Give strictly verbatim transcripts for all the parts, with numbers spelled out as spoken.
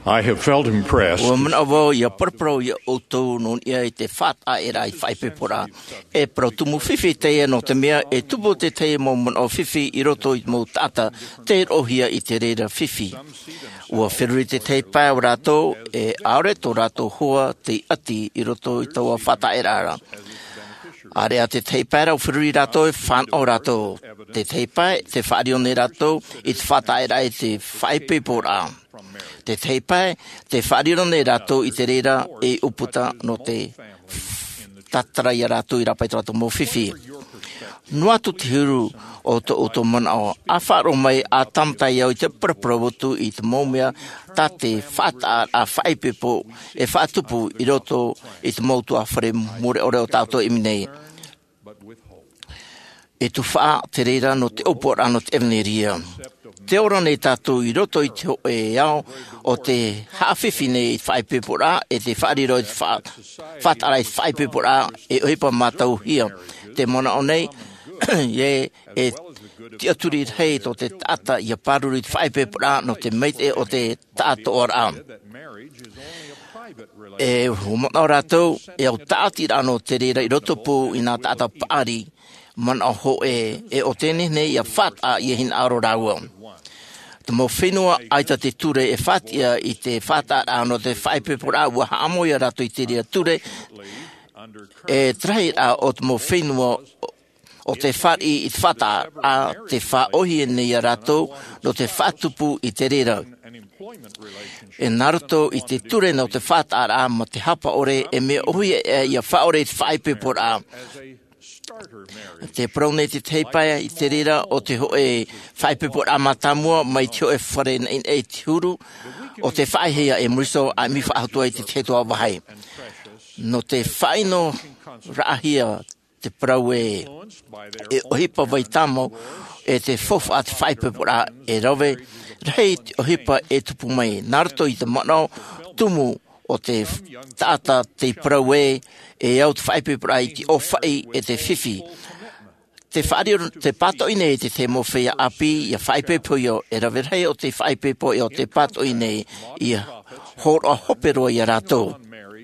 I have felt impressed Ua mana avo ia paraparo ia outou non ia te whata e rai whaipepora. E protumu whiwhi te no te mea e tupo te te mo mana o whiwhi I roto I mo tata te rohia I te reira whiwhi. Ua whiruri te te pai o rato e aore to rato hoa te ati I roto I taua whata e rara. Are a te teipai rau whiruri rato e whan o rato. Te teipai, te whaarione rato, I te whata e rai te whaipepora. Te teipai, te whaarione rato I te reira e uputa no te tatara I rato I rapai rato mo whiwhi. Nuatu te huru o to o to mana o. A wharo mai a tamtai au I te paraparotu I te momea ta te whata a whaipepo e whatupu I roto I te mautu a whare more ore o tātou iminei. E tu wha te reira no te opora no te eveneria. Te ora nei tātou I roto I te e au o te hawhiwhi nei I whaipepora e te whaariro I te whatara I whaipepora e oipa mātau hia. Te mona o nei, ye e te aturi hei to te tata I a paruri I whaipepora no te meite o te tātou ora. E humana o rātou, e au tāti rano te reira I roto pū I nā tātou pāri, mana ho e, e o tēne nei I a whata I hin aro rāua. Te mo whenua aita te ture e whatia I te whata rano te whaipepora ua haamoia rato I te rea ture, e trahi a o te mo whenua o te whari I te whata a te whaohi nei a rato no te whatupu I te reira. E naruto I te ture no te whata a ma te hapa ore e me ohi e ia whaore te whaipepora. Te praune te teipaia I te reira o te hoe whaipepora matamua mai te hoe whare in e te huru o te whaihea e mriso a mi whaatua I te tetoa wahai. No te whaino rahia te praue e ohipa vaitamo e te fofa a te whaipepora e rawe rei te ohipa e tupu mai. Naruto I te manao tumu o te tata te praue e au te whaipepora I te owhai e te whiwhi. Te whaariro te pato ine te te mowhea api I a whaipepoio e rawe rei o te whaipepo e o te pato ine I hora hopero I a rato.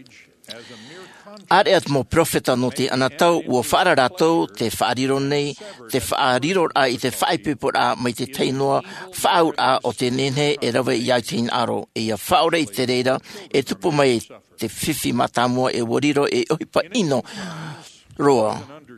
Are at mo profeta no te anatau ua whara rato te whaariro nei, te whaariro a I te whaipepora mai te teinoa, whaur a o te nene e rawe I aitin aro. E ia whaure I te reira, e tupu mai te whiwhi matamua e wariro e ohipa ino roa.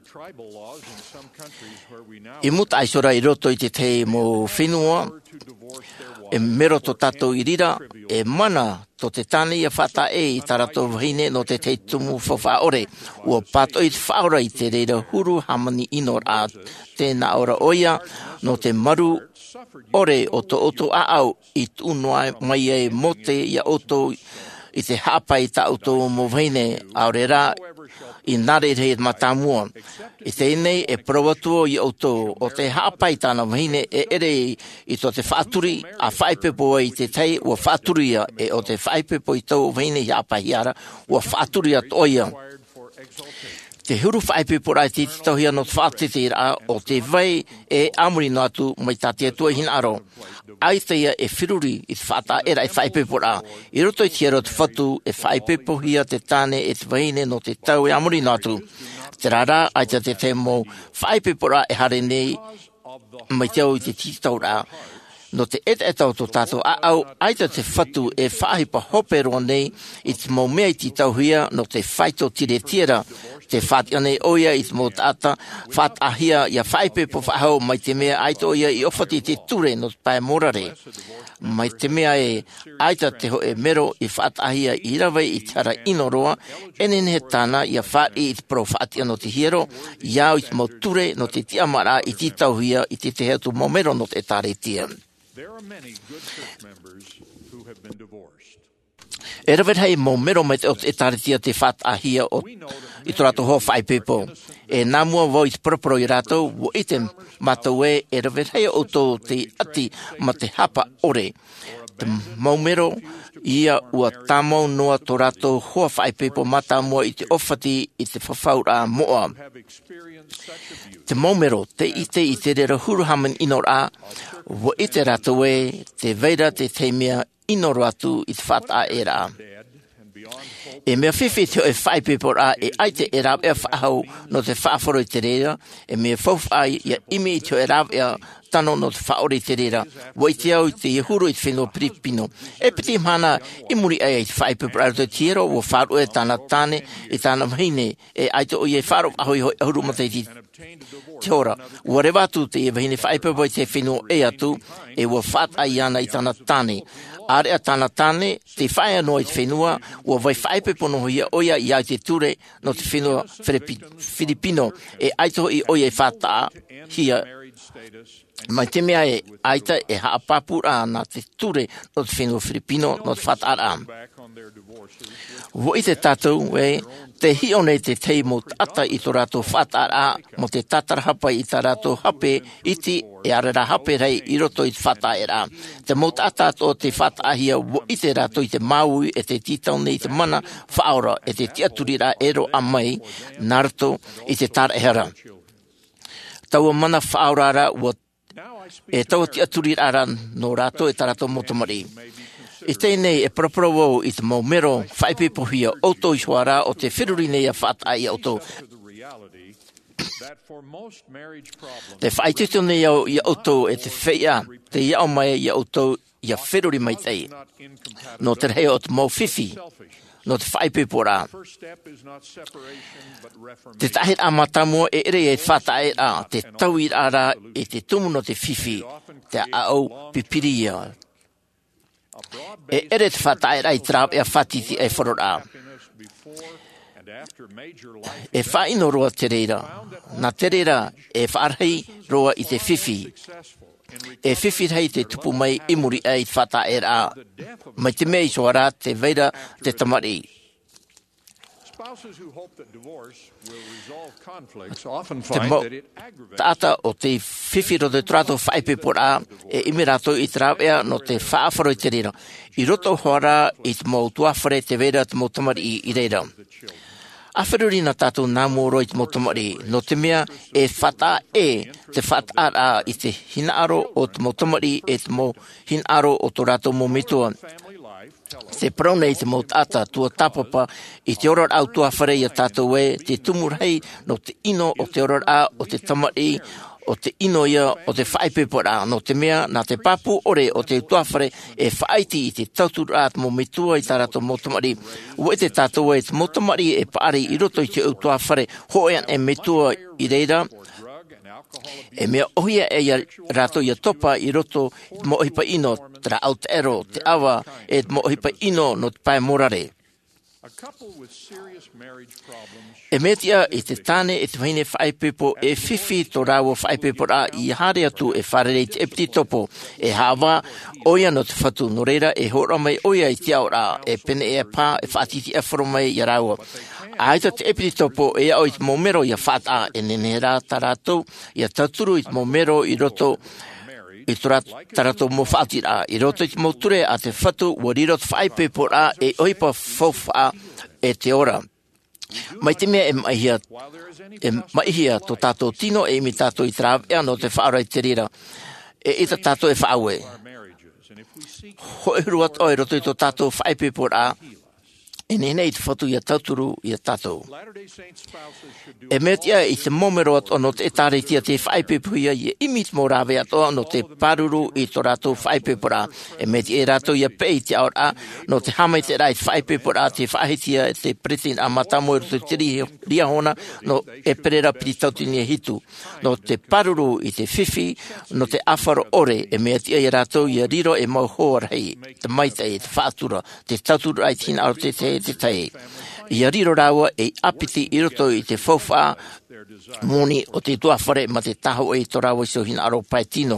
E muta aisora I roto I te te mo whenua, e mero to tato I rira, e mana to te tane I a whata e I tarato wahine no te te tumu whawhaore. Ua pato I te whaora I te reira huru hamani inor a tēnā ora oia no te maru ore o to oto a au I tunua mai e mote I a oto I te hapa I ta oto mo wahine aore rā I nare rei matamua. I te nei e provatua I oto o te hapai tāna wahine e ere I to te whaaturi a whaipepo I te tei ua whaaturia e o te whaipepo I tau wahine I apai ara ua whaaturia toia. Te huru whaipepo rai te titauhia no te whaatete ra o te vai e amuri nātu mai tātia tua hin aro. Ai teia e whiruri I te whata era e whaipepo ra. I roto I te hero te whatu e whaipepo hia te tāne e te wahine no te tau e amuri nātu. Te rara ai te te te mo whaipepo ra e hare nei mai tau I te titau ra. No te et etau to tātou a au, aita te whatu e whahipa hopero nei I te mo mea I te tauhia no te whaito tire tira. Te whati ane oia I te mo tata, what ahia I a whaipepo whahau mai te mea aito oia I ofati te ture no te pae morare. Mai te mea e aita te ho e mero I what ahia I rawe I tara inoroa, enen he tāna I a whati I te pro whati ano te hiero, iau I te mo ture no te tiamara I te tauhia I te te heatu mo mero no te tare tia. There are many good church members who have been divorced. E rawe hei mo mero mai o te taritia te what ahia o I tō rato ho whaipepo. E nā mua wau I te proporo I rato, wo I te matau e e rawe hei o tō te ati ma te hapa ore. Te maumero ia ua tāmau noa tō rato hoa whaipepo mata mua I te ofati I te whawhaura moa. Te maumero, te ite I te rera huruhaman inor a, wo I te rato e, te veira te teimea inoro atu i te whata e rā. E mea whiwhi te e whai pepo rā e aite e rāp e whahau no te whaaforo i te reira, e mea whauwhai ia imi te e rāp e tano no te whaore i te reira, wa i te au i te iehuru i te whenua Piripino. E piti mana i muri ai i te whai pepo rā te tiero, wa wharu e tāna tāne, i tāna mahine, e aite o i e wharu aho i huru ma te ti te ora. Wa rewa atu te e wahine whai pepo i te whenua e atu, e wa whata i ana i tāna tāne. Are a tāna tāne, te whaia no i te whenua, ua vai whaipe pono hia oia i ai te ture no te whenua Filipino, e aito i oia i whata hia. Mai te mea e aita e haapapura na te ture no te whenua Filipino no te whata ara. Wo i te tātou e, te hione te tei mo tata i tō rātou whata ara, mo te tatara hapa i tā rātou hape iti e arera hape rei i roto i te whata e rā. Te mo tata o te whata ahia wo i te rātou i te maui e te titaune i te mana whaora e te tiaturi rā ero a mai naruto i te tara hera. Taua mana whaora rā ua e taua tiaturi rā no rātou e tā rātou motomari. I tēnei e paraparawau i te maumero whaipepohia auto i huara o te whiruri nei a whata i auto. Te whaitito nei au i auto e te whaia, te iau mai i auto i a whiruri mai tei. No te rei o te mau whiwhi, no te whaipepora. Te tahe a matamua e ere e whata e a, te tauir ara e te tumu no te whiwhi, te au pipiria. E ere te whatae rai trāp e a whatiti e whorora. E whaino roa te reira. Nā te reira e whaarhei roa i te whiwhi. E whiwhi rei te tupu mai imuri e i whatae rā. Mai te mei soara te veira te tamari. Te mo tata o te whiwhiro te trato whaipepora e imirato i trāpea no te whaafaro i te reira. I roto hoara i te mo tuawhare te veira te mo tamari i, i reira. Awhiruri na tātou nā mōro i te mo tamari, no te mea e whata e te whataara i te hinaaro o te mo tamari e te mo hinaaro o tō rātou mo mitua. Te prauna i te mo tata tua tapapa i te oror au tua whare i a tātou e te tumurhei no te ino o te oror a o te tamari o te ino ia o te whaipepora no te mea na te papu ore o te tua whare e whaiti i te tautura at mo mitua i tārato mo tamari. Ue te tātou e te mo tamari e paari i roto i te au tua whare hoean e mitua i reira. E mea ohia e ia rato ia topa i roto i te mo ohipa ino tra Aotearoa, te awa e te mo ohipa ino no te pae morare. E metia i te tāne e te whaine whaipepo e whiwhi tō rāua whaipepo rā i hare atu e wharerei te epiti topo e hawa oia no te whatu no reira e hora mai oia i te au rā e pene e pā e whaatiti e wharo mai i rāua. Aita te epiti topo e au i te momero i a whata e nene rā taratou i a tauturu i te momero i roto i taratou mo whaati rā. I roto i te moture a te whatu wa riro te whaipepo rā e oipa whauwha e te ora. Mai te mea e maihia, e maihia tō tātou tino e imi tātou i trāwea no te whaara i te rira. E ita tātou e whaaue. Hoi ruat oi roto i tō tātou whaipepo rā. E nene i te whatu i a tauturu i a tātou. E metia i te momero at ono te tāre tia te whaipepuia i imit mō rāwe atoa no te paruru i tō rātou whaipepura. E metia e rātou i a pei te aora no te hamai te rai whaipepura te whahetia e te pretin a matamu e roto te ria hona no e perera piti tautini e hitu. No te paruru i te whiwhi no te awharo ore e metia i rātou i a riro e mau hoa rei. Te maitei, te whaatura, te tautura ai tina aro te te te tei. I a riro rāua e apiti i roto i te whauwha moni o te tuawhare ma te taho e tō rāua i sohina aro pai tino.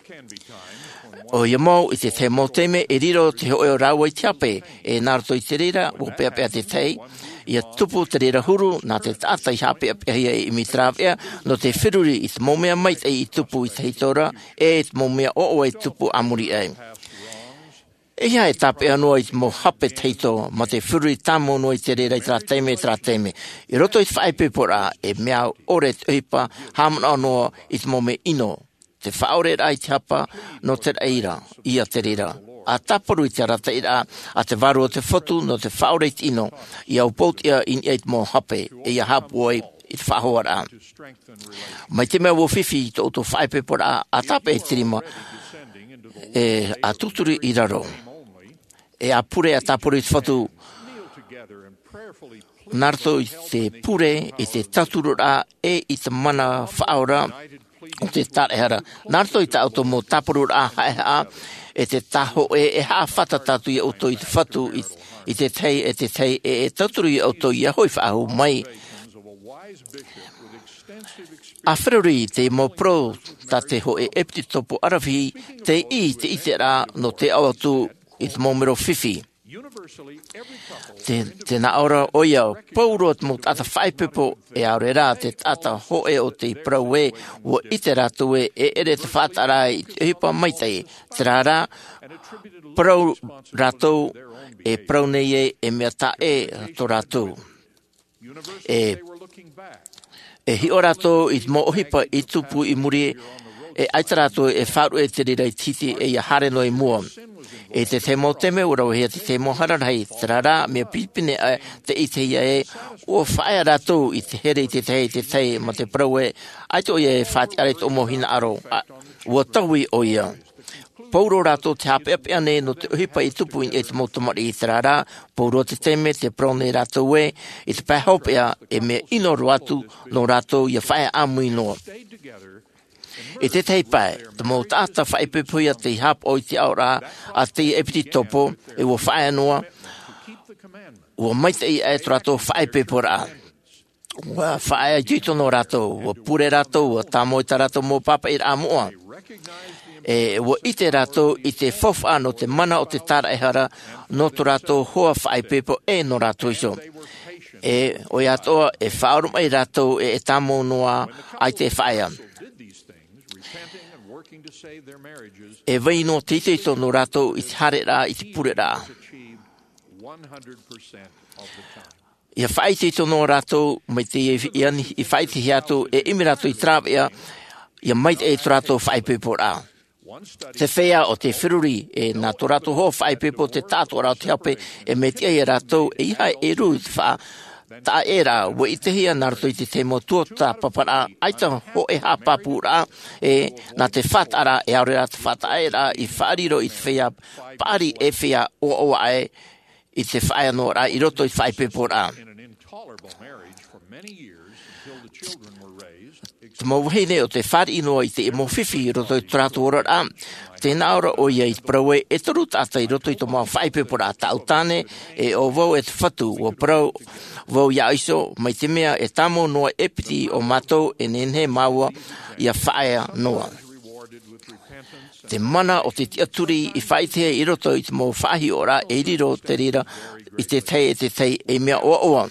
O ia mau i te te mau teme e riro te hoi o rāua i te ape e nāroto i te reira o pea pea te tei. I a tupu te reira huru nā te tātai hape apea hia i mitrāwea no te whiruri i te momea mait e i tupu i te hitora e te momea o o e tupu amuri e. E hea e tape anua i te mo hape teito ma te whirui tamo no i te reira i tra teime tra teime. I roto i te whaipepora e mea ore te uipa hamana anua i te mo me ino. Te whaore rai te hapa no te reira i a te reira. a taparu i te rata ira a te varu o te whatu no te whaoreit ino i au pot ia in eit mō hape e ia hapuai i te whahoara. Mai te mea wo whiwhi i tō tō whaipepora a tape e tirima e a tuturi i raro. E a pure a taparu i te whatu narto i te pure i te taturura e i te mana whaora o te tarehara. Narto i te auto mō taparura haeha e te taho e e haa whatatatu i auto i te whatu i, i te tei e te tei e e tauturu i auto i a hoi whaahu mai. A whiruri te mō pro ta te ho e epti topo arawhi te i te ite rā no te auatu i te mōmero whiwhi. Te, te na ora oia paurot mo tata whaipepo e aure rā te tata hoe o te praue o ite rātu e e ere te whātara i te hipa maitei. Te rā prau rātou e prau nei e e mea ta e to rātou. E, e hi o rātou i te mo ohipa i tupu i muri e aita rātou e wharu e te rira i titi e ia hare no i mua. E te te mō teme ura o hea te te mō hararai, te rara mea pipine a te i te ia e o whaia rātou i te here i te te te te ma te praue, aito ia e whāti are te omo hina aro, ua tahui o ia. Pauro rātou te hape ape ane no te uhipa i tupu i te motomari i te rara, pauro te teme te praune rātou e, i te pēhaupea e mea ino roatu no rātou ia whaia amui noa. E te teipai, te mō tāta whaipepuia te hap o i te aura a te epiti topo e ua whaia noa, ua maita i e trato whaipepura. Ua whaia jito no rato, ua pure rato, ua tamoita rato mō papa i rā moa. E ua ite rato i te fofa no te mana o te tara ehara no to rato hoa whaipepo e no rato iso. E o i atoa e whaurumai rato e e tamo noa ai te whaia. E vai no te ite ito no rato i te hare rā, i te pure rā. Ia whai te ito no rato, mai te i whai te hiato, e imi rato i trāwea, ia mai te e to rato whai pepo rā. Te whea o te whiruri, e nā to rato ho whai pepo te tātua rao te hape, e me tia i rato, e iha e ru i te wha, tā e rā, wa i te hia narato i te te mo tuota papara, aita ho e ha papu rā, e nā te whatara e aure rā te whata e rā, i whaariro i te whea, pāri e whea o o ae, i te whaia no rā, i roto i whaipepo rā. Te mauhine o te whari inoa i te e mo whiwhi i roto i trātu ora rā, te naora o ia i te praue e toru tāta i roto i to mau whaipepo rā, tāu tāne e o vau e te whatu o prau, vau ia iso, mai te mea e tamo noa epiti o matou e nenhe maua ia whaia noa. Te mana o te tiaturi i whaitea i roto i te mau whahi ora e riro te rira i te tei e te tei e mea oa oa.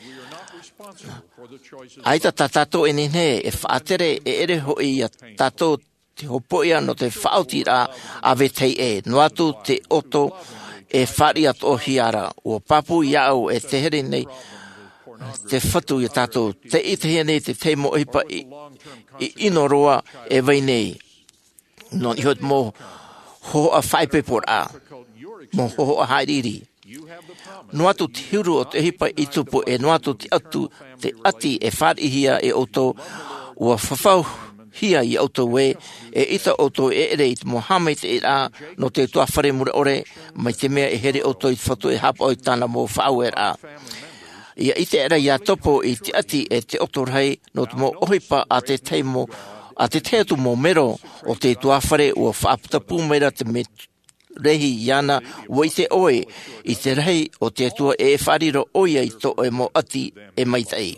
Aita ta tato e nenhe e whaatere e ere hoi a tato te hopoia no te whaoti rā ave tei e, no atu te oto e whari ato o hiara, o papu iau e te here nei, te whatu i tātou, te ite hea nei te te mo ipa i, i inoroa e vai nei. No i hot mo ho a whaipepor a, mo ho a hairiri. No atu te hiru o te hipa i tupu e no atu te atu te ati e whari hia e oto ua whawhau hia i auto we e ita auto e ere i te Mohamed e rā no te tua whare mure ore mai te mea e here auto i te whatu e hapa o i tāna mō whau e rā. Ia ite era ia topo i te ati e te otorhei no te mō ohipa a te teimo a te teatu mō mero o te tua whare ua whaapta pūmera te me rehi iana ua i te oe i te rei o te tua e whariro oia i to e mō ati e maitei.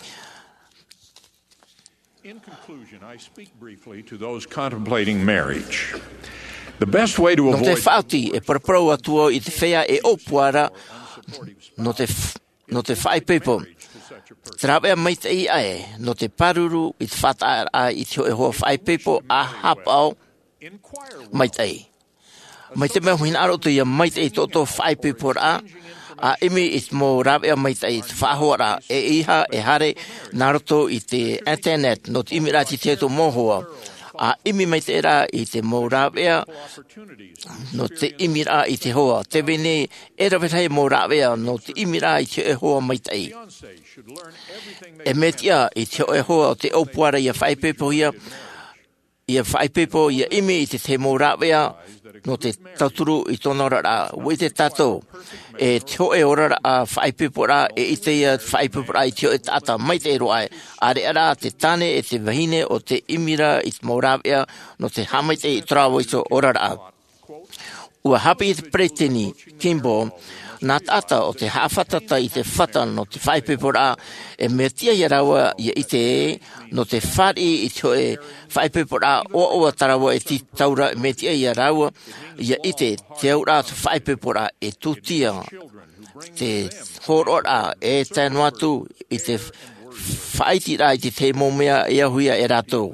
In conclusion, I speak briefly to those contemplating marriage. The best way to No te avoid whauti e paraprau atua i te whea e opuara no te, no te whai pepo. Trawea maita i ae no te paruru i te whata a i te e hoa whai pepo a hapau maita i. Mai te mea huina aro tu ia maita i toto whai pepo ra a imi i te mō rawea maita i te whahoara e iha e hare naroto i te internet no te imi rati te to mohoa A imi mai te era I te mōrawea, no te imi rā I te hoa. Te vene era wethai mōrawea no te imi rā I te e hoa mai tei. E metia I te e hoa o te opuara ia whaipepo ia, ia whaipepo ia imi I te te mōrawea, no te tauturu I tōna rara. Wei te tato, e teo e ora a whaipepo rā, e ite ia whaipepo rā I teo e tata mai te eroai. Are ara te tane e te wahine o te imira I te mōrawea, no te hamai te I trawa I tō ora rā. Ua hapi I te preteni, Kimbo, nā tata o te hawhatata I te whata no te whaipepo rā, e mea tia ia rawa ia I te e, no te whari I te e whaipepo rā, o oa tarawa e ti taura e mea tia ia rawa, ia I te te au rā te whaipepo rā e tūtia, te horo rā e tanuatu I te whaiti rā I te te mōmea e ahuia e rātou.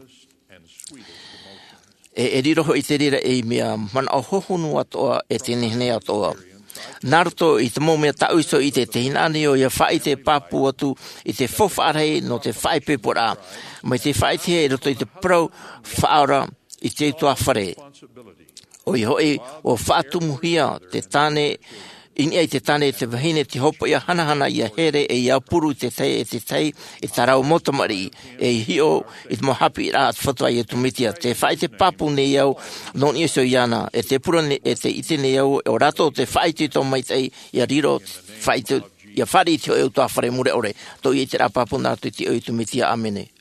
E, e riroho I te rira e mea mana o hohonu atoa e te nehne atoa. Naruto I te mōmea tauiso I te te hinane o ia whai te papu atu I te whowharei no te whaipepo rā. Mai te whaiti e roto I te pro whaora I te utua whare. O I hoi o whaatumuhia te tāne Ini ai te tane te wahine te hopo ia hanahana ia here e ia puru te tei e te tei e tarau motomari e hio I te mohapi rā te whatua i e tumitia. Te whai te papu ne iau non iso iana e te pura ne, e te ite ne iau e o rato te whai te tō mai tei ia riro whai te ia whari te o e utua whare mure ore. Tō i te rā papu nā te te o i tumitia amene.